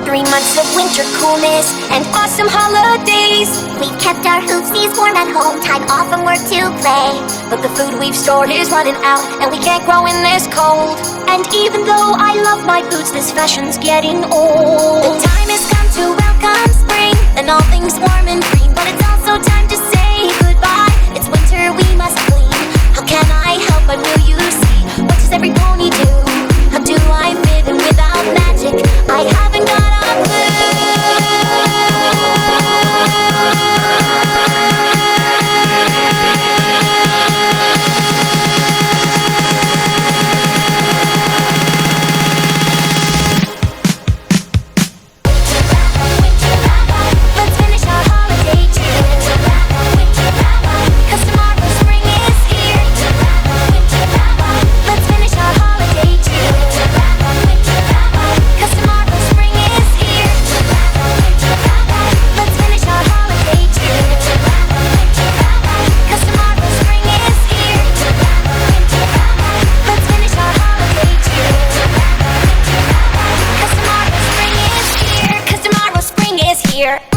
3 months of winter coolness and awesome holidays. We've kept our hoopsies warm at home, time off from work to play. But the food we've stored is running out, and we can't grow in this cold. And even though I love my boots, this fashion's getting old. The time has come to welcome spring, and all things warm and green. But it's also time to say goodbye. It's winter, we must clean. How can I help but will you see? What does every pony do? How do I fit in without magic? I haven't got a clue. Let's finish our holiday trip, 'cause tomorrow spring is here. Let's finish our holiday trip, 'cause tomorrow spring is here. Let's finish our holiday trip, 'cause tomorrow spring is here. Let's finish our holiday trip, 'cause tomorrow spring is here. 'Cause tomorrow spring is here.